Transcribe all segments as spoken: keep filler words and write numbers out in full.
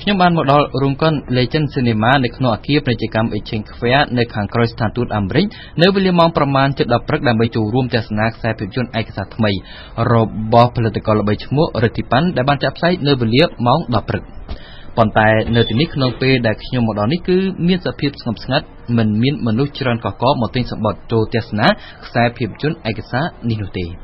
ខ្ញុំបានមកដល់រោងកុន Legend Cinema នៅក្នុងអគារពាណិជ្ជកម្ម Exchange Square នៅខាងក្រោយស្ថានទូតអាមេរិកនៅវេលាម៉ោងប្រមាណ ជិត ដប់ព្រឹកដើម្បីចូលរួមទស្សនាខ្សែភាពយន្តឯកសារថ្មីរបស់ផលិតករល្បីឈ្មោះ Retipan ដែលបានចាក់ផ្សាយនៅវេលាម៉ោង ដប់ព្រឹក ប៉ុន្តែនៅទីនេះក្នុងពេលដែលខ្ញុំមកដល់នេះគឺមានសភាពស្ងប់ស្ងាត់មិនមានមនុស្សច្រើនកកកមកទិញសម្បត្តិចូលទស្សនាខ្សែភាពយន្តឯកសារនេះនោះទេ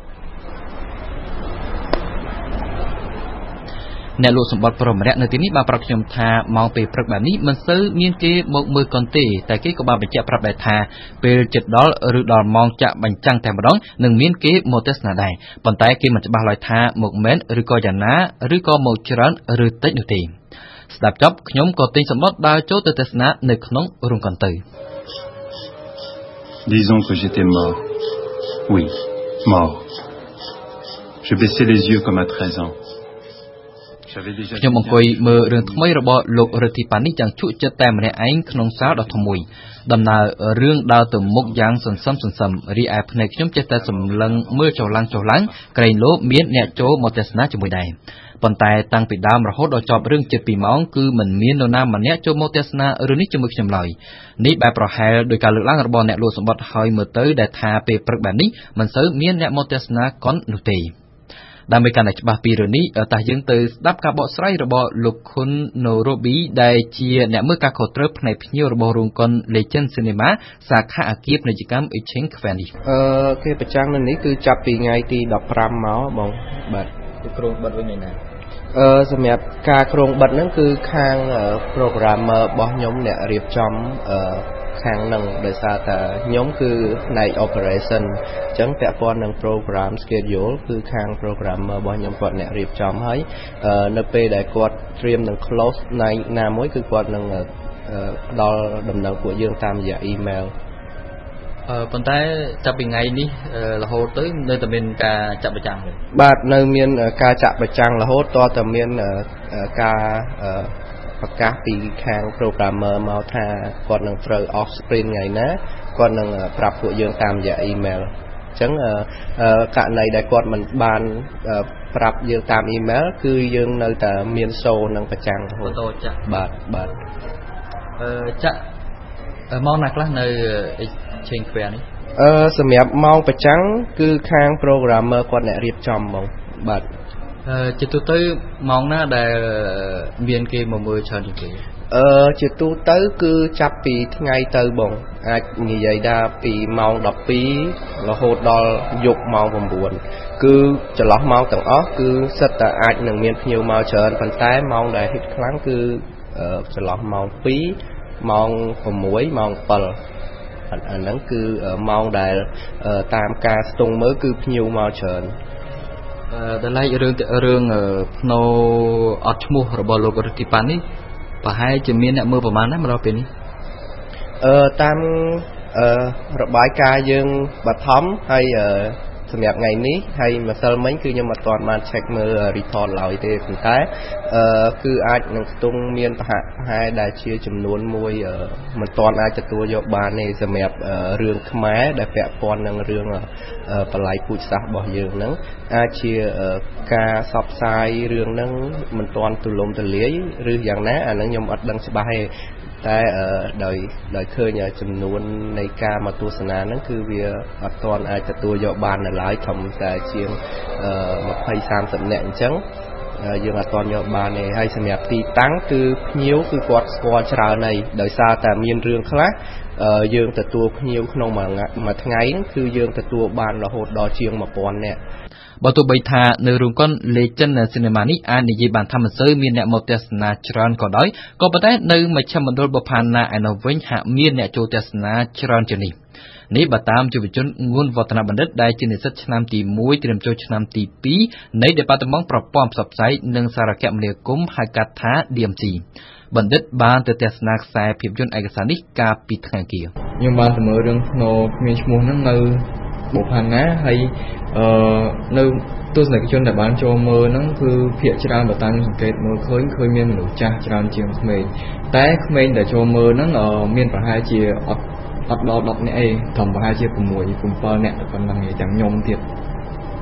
អ្នកលក់សម្បត្តិប្រុសម្នាក់នៅទីនេះបានប្រាប់ខ្ញុំថាម៉ោងពេលព្រឹកបែបនេះមិនសូវមានគេមកមើលកុនទេតែគេក៏បានបញ្ជាក់ប្រាប់ដែរថាពេលជិតដល់ឬដល់ម៉ោងចាក់បញ្ចាំងតែម្ដងនឹងមានគេមកទស្សនាដែរប៉ុន្តែគេមិនច្បាស់ឡើយថាមកមែនឬក៏យ៉ាងណាឬក៏មកច្រើនឬតិចនោះទេស្ដាប់ចប់ខ្ញុំក៏ទិញសម្បត្តិដើរចូលទៅទស្សនានៅក្នុងរោងកុនទៅ Disons que j'étais mort. Oui, mort. Je baissais les yeux comme à treize ans. ខ្ញុំអង្គុយមើលរឿងថ្មីរបស់លោក Retipan នេះយ៉ាងជក់ចិត្តតែម្នាក់ឯងក្នុងសាលដ៏ធំមួយដំណើររឿងដើរទៅមុខយ៉ាងសន្សឹមសន្សឹមរីឯភ្នែកខ្ញុំចេះតែសម្លឹងមើលចុះឡើងចុះឡើងក្រែងលោមានអ្នកចូលមកទស្សនាជាមួយដែរប៉ុន្តែតាំងពីដើមរហូតដល់ចប់រឿងជិតពីរម៉ោងគឺមិនមាននរណាម្នាក់ចូលមកទស្សនារឿងនេះជាមួយខ្ញុំឡើយនេះបែបប្រហែលដោយការលើកឡើងរបស់អ្នកលក់សម្បត្តិហើយមើលទៅដែលថាពេលព្រឹកបែបនេះមិនសូវមានអ្នកមកទស្សនាកុននោះទេដើម្បីកាន់តែច្បាស់ពីរឿងនេះតើយើងទៅស្ដាប់ការបកស្រាយរបស់លោកខុន Norobi ដែលជាអ្នកមើលការខុសត្រូវផ្នែកភ្ញៀវរបស់រោងកុន Legend Cinema សាខាអគារពាណិជ្ជកម្ម Exchange Square នេះអឺគេប្រចាំងនៅនេះគឺចាប់ពីថ្ងៃទីដប់ប្រាំមកបងបាទគឺក្រុងបិទវិញណាអឺសម្រាប់ការក្រុងបិទហ្នឹងគឺខាង programmer របស់ខ្ញុំអ្នករៀបចំអឺខាងនឹងដោយសារតែខ្ញុំគឺផ្នែក operation អញ្ចឹងពាក់ព័ន្ធនឹង program schedule គឺខាង programmer របស់ខ្ញុំគាត់អ្នករៀបចំហើយនៅពេលដែលគាត់ត្រៀមនឹង close ថ្ងៃណាមួយគឺគាត់នឹងផ្ដល់ដំណឹងពួកយើងតាមរយៈ email អឺប៉ុន្តែចាប់ពីថ្ងៃនេះរហូតទៅនៅតែមានការចាក់បញ្ចាំងបាទនៅមានការចាក់បញ្ចាំងរហូតតតែមានការប្រកាសពីខាង programmer មកថាគាត់នឹងត្រូវ off sprint ថ្ងៃណាគាត់នឹងប្រាប់ពួកយើងតាមរយៈ email អញ្ចឹងករណីដែលគាត់មិនបានប្រាប់យើងតាម email គឺយើងនៅតែមាន show នឹងប្រចាំងរហូតតចាក់បាទបាទអឺចាក់ម៉ោងណាខ្លះនៅ Exchange Square នេះអឺសម្រាប់ម៉ោងប្រចាំងគឺខាង programmer គាត់អ្នករៀបចំហ្មងបាទអឺជាទូទៅម៉ោងណាដែលមានគេមកមើលច្រើនជាងគេអឺជាទូទៅគឺចាប់ពីថ្ងៃទៅបងអាចនិយាយថាពីម៉ោងដប់ពីររហូតដល់យប់ម៉ោង៩គឺចន្លោះម៉ោងទាំងអស់គឺសិតតែអាចនឹងមានភ្ញៀវមកច្រើនប៉ុន្តែម៉ោងដែល hit ខ្លាំងគឺចន្លោះម៉ោងពីរម៉ោង៦ម៉ោង៧អាហ្នឹងគឺម៉ោងដែលតាមការស្ទង់មើលគឺភ្ញៀវមកច្រើនអឺដល់ឡែករឿងរឿងភ្នូអត់ឈ្មោះរបស់លោក Retipan នេះប្រហែលជាមានអ្នកមើលប្រហែលដែរមកដល់ពេលនេះអឺតាមអឺរបាយការណ៍យើងបឋមហើយសម្រាប់ថ្ងៃនេះហើយម្សិលមិញគឺខ្ញុំអត់ទាន់បាន check មើល report ឡើយទេប៉ុន្តែអឺគឺអាចនឹងស្ទង់មានប្រហែលដែលជាចំនួនមួយមិនទាន់អាចទទួលយកបានទេសម្រាប់រឿងខ្មែរដែលពាក់ព័ន្ធនឹងរឿងបល័យពូជសាសន៍របស់យើងហ្នឹងអាចជាការសបផ្សាយរឿងហ្នឹងមិនទាន់ទូលំទូលាយឬយ៉ាងណាអាហ្នឹងខ្ញុំអត់ដឹងច្បាស់ទេតែដោយដោយឃើញចំនួននៃការមកទស្សនាហ្នឹងគឺវាអត់ទាន់អាចទទួលយកបាននៅឡើយធំតែជាងยี่สิบ สามสิบនាក់អញ្ចឹងយើងអត់ទាន់យកបានទេហើយសម្រាប់ទីតាំងគឺភ្ញៀវគឺគាត់ស្គាល់ច្រើនហើយដោយសារតែមានរឿងខ្លះយើងទទួលភ្ញៀវក្នុងមួយថ្ងៃហ្នឹងគឺយើងទទួលបានរហូតដល់ជាងmột nghìnនាក់បើទោះបីថានៅរោងកុន Legend Cinema នេះអាចនិយាយបានថាមិនសូវមានអ្នកមកទស្សនាច្រើនក៏ដោយក៏ប៉ុន្តែនៅមជ្ឈមណ្ឌលបុប្ផាណាឯនោះវិញហាក់មានអ្នកចូលទស្សនាច្រើនជាងនេះនេះបើតាមយុវជនងួនវឌ្ឍនបណ្ឌិតដែលជានិស្សិតឆ្នាំទីមួយត្រៀមចូលឆ្នាំទីពីរនៃ Department ប្រព័ន្ធផ្សព្វផ្សាយនិងសារគមនាគមន៍ហៅកាត់ថា ឌី អេម ស៊ី បណ្ឌិតបានទៅទស្សនាខ្សែភាពយន្តឯកសារនេះកាលពីថ្ងៃគៀខ្ញុំបានទៅមើលរឿងភ្នូគ្មានឈ្មោះហ្នឹងនៅបុប្ផាណាហើយអឺនៅទស្សនិកជនដែលបានចូលមើលហ្នឹងគឺភាគច្រើនបើតាមសង្កេតមើលឃើញឃើញមានមនុស្សចាស់ច្រើនជាងក្មេងតែក្មេងដែលចូលមើលហ្នឹងមានប្រហែលជាអត់អត់ដល់ដប់នាក់ឯងត្រឹមប្រហែលជា6 7នាក់ប៉ុណ្ណឹងឯងទាំងខ្ញុំទៀត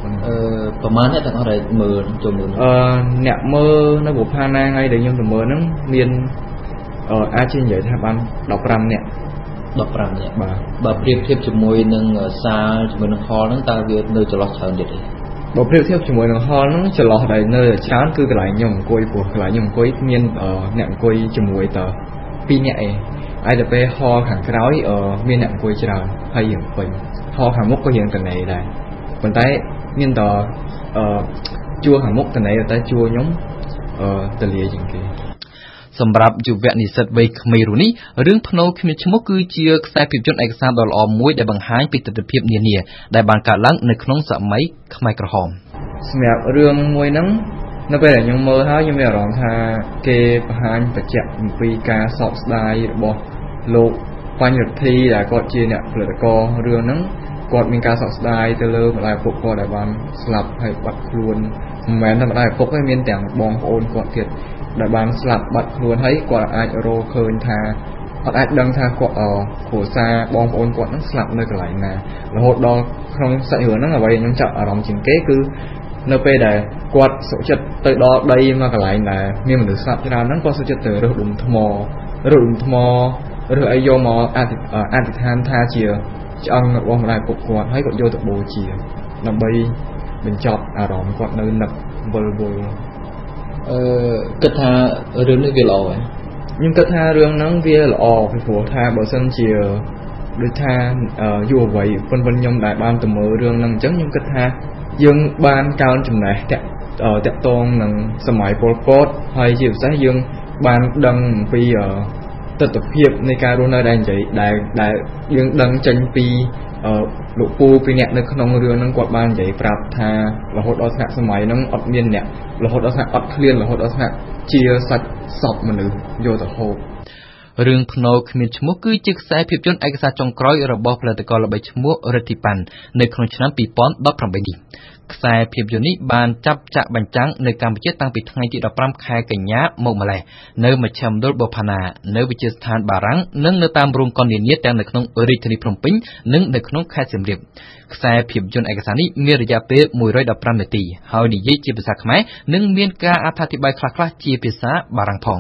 អឺប្រហែលអ្នកទាំងអស់ដែលមើលចូលមើលអឺអ្នកមើលនៅបុផាណាថ្ងៃដែលខ្ញុំទៅមើលហ្នឹងមានអឺអាចនិយាយថាបានដប់ប្រាំនាក់ដប់ប្រាំនាក់បាទបើប្រៀបធៀបជាមួយនឹងសាលជាមួយនឹង hall ហ្នឹងតើវានៅចន្លោះច្រើនទៀតទេបើប្រៀបធៀបជាមួយនឹង hall ហ្នឹងចន្លោះដែលនៅច្រើនគឺកន្លែងខ្ញុំអង្គុយព្រោះកន្លែងខ្ញុំអង្គុយមានអ្នកអង្គុយជាមួយតពីរនាក់ឯងហើយទៅពេល hall ខាងក្រោយមានអ្នកអង្គុយច្រើនហើយយើងពេញ hall ខាងមុខក៏រៀងកណេដែរប៉ុន្តែមានតអឺជួរខាងមុខកណេតែជួរខ្ញុំអឺតលាជាងគេសម្រាប់យុវនិស្សិតវ័យក្មេងនេះរឿងភ្នោគ្មានឈ្មោះគឺជាខ្សែភាពយន្តឯកសារដ៏ល្អមួយដែលបង្ហាញពីទស្សនវិជ្ជានានាដែលបានកើតឡើងនៅក្នុងសម័យខ្មែរក្រហមសម្រាប់រឿងមួយហ្នឹងនៅពេលដែលខ្ញុំមើលហើយខ្ញុំមានអារម្មណ៍ថាគេបង្ហាញបញ្ជាក់អំពីការសោកស្ដាយរបស់លោកបញ្ញរដ្ឋីដែលគាត់ជាអ្នកផលិតកររឿងហ្នឹងគាត់មានការសោកស្ដាយទៅលើម្ដាយឪពុកគាត់ដែលបានស្លាប់ហើយបាត់ខ្លួនមិនមែនតែម្ដាយឪពុកទេមានទាំងបងប្អូនគាត់ទៀតដែលបានស្លាប់បាត់ខ្លួនហើយគាត់អាចរកឃើញថាគាត់អាចដឹងថាគាត់គ្រួសារបងប្អូនគាត់នឹងស្លាប់នៅកន្លែងណារហូតដល់ក្នុងសាច់រឿងហ្នឹងអ្វីខ្ញុំចាប់អារម្មណ៍ជាងគេគឺនៅពេលដែលគាត់សុខចិត្តទៅដល់ដីមកកន្លែងដែលមានមនុស្សស្លាប់ច្រើនហ្នឹងគាត់សុខចិត្តទៅរើសដុំថ្មរើសដុំថ្មរើសអីយកមកអធិអធិដ្ឋានថាជាឆ្អឹងរបស់ម្ដាយពុកគាត់ហើយគាត់យកទៅបូជាដើម្បីបញ្ចប់អារម្មណ៍គាត់នៅនឹកវិលវល់អឺគិតថារឿងនេះវាល្អហ៎ខ្ញុំគិតថារឿងហ្នឹងវាល្អពីព្រោះថាបើសិនជាដូចថាយុវវ័យប៉ុនប៉ុនខ្ញុំដែលបានទៅមើលរឿងហ្នឹងអញ្ចឹងខ្ញុំគិតថាយើងបានកើនចំណេះតាក់តាក់ទងនឹងសម័យប៉ុលពតហើយជាពិសេសយើងបានដឹងអំពីទស្សនវិជ្ជានៃការរស់នៅដែលនិយាយដែលដែលយើងដឹងចេញពីលោកពូពីអ្នកនៅក្នុងរឿងហ្នឹងគាត់បាននិយាយប្រាប់ថារហូតដល់ថ្នាក់សម័យហ្នឹងអត់មានអ្នករហូតដល់ថ្នាក់អត់ឃ្លានរហូតដល់ថ្នាក់ជាសាច់សពមនុស្សយកទៅហូបរឿងភ្នោគ្មានឈ្មោះគឺជាខ្សែភាពយន្តឯកសារចុងក្រោយរបស់ផលិតករល្បីឈ្មោះរិទ្ធីប៉ាន់នៅក្នុងឆ្នាំពីរពាន់ដប់ប្រាំបីនេះខ្សែភាពយន្តនេះបានចាប់ចាក់បញ្ចាំងនៅកម្ពុជាតាំងពីថ្ងៃទីដប់ប្រាំខែកញ្ញាមកម្លេះនៅមជ្ឈមណ្ឌលបូផាណានៅវិទ្យាស្ថានបារាំងនិងនៅតាមរោងកុននានាទាំងនៅក្នុងរាជធានីភ្នំពេញនិងនៅក្នុងខេត្តសៀមរាបខ្សែភាពយន្តឯកសារនេះមានរយៈពេលមួយរយដប់ប្រាំនាទីហើយនិយាយជាភាសាខ្មែរនិងមានការអត្ថាធិប្បាយខ្លះៗជាភាសាបារាំងផង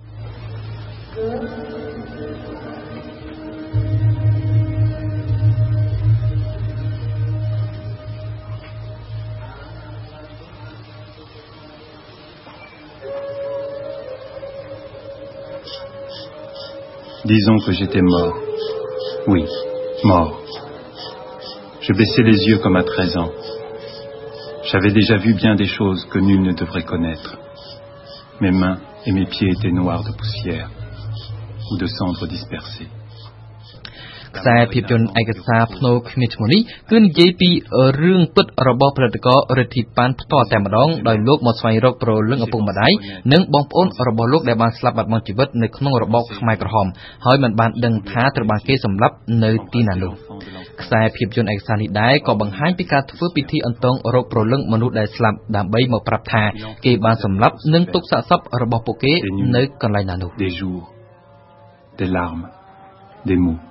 Disons que j'étais mort. Oui, mort. Je baissais les yeux comme à treize ans. J'avais déjà vu bien des choses que nul ne devrait connaître. Mes mains et mes pieds étaient noirs de poussière ou de cendres dispersées. ខ្សែភាពយន្តឯកសារភ្នោគ្មានឈ្មោះនេះគឺនិយាយពីរឿងពិតរបស់ផលិតកររិទ្ធីប៉ាន់ផ្ទាល់តែម្ដងដោយលោកមកស្វែងរកព្រលឹងឪពុកម្ដាយនិងបងប្អូនរបស់លោកដែលបានស្លាប់បាត់បង់ជីវិតនៅក្នុងរបបខ្មែរក្រហមហើយមិនបានដឹងថាត្រូវបានគេសម្លាប់នៅទីណានោះខ្សែភាពយន្តឯកសារនេះដែរក៏បង្ហាញពីការធ្វើពិធីអន្តងរកព្រលឹងមនុស្សដែលស្លាប់ដើម្បីមកប្រាប់ថាគេបានសម្លាប់និងទុកសាកសពរបស់ពួកគេនៅកន្លែងណានោះ Des jours, des larmes, des mots.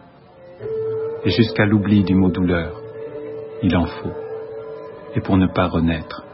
Et jusqu'à l'oubli du mot douleur, il en faut. Et pour ne pas renaître,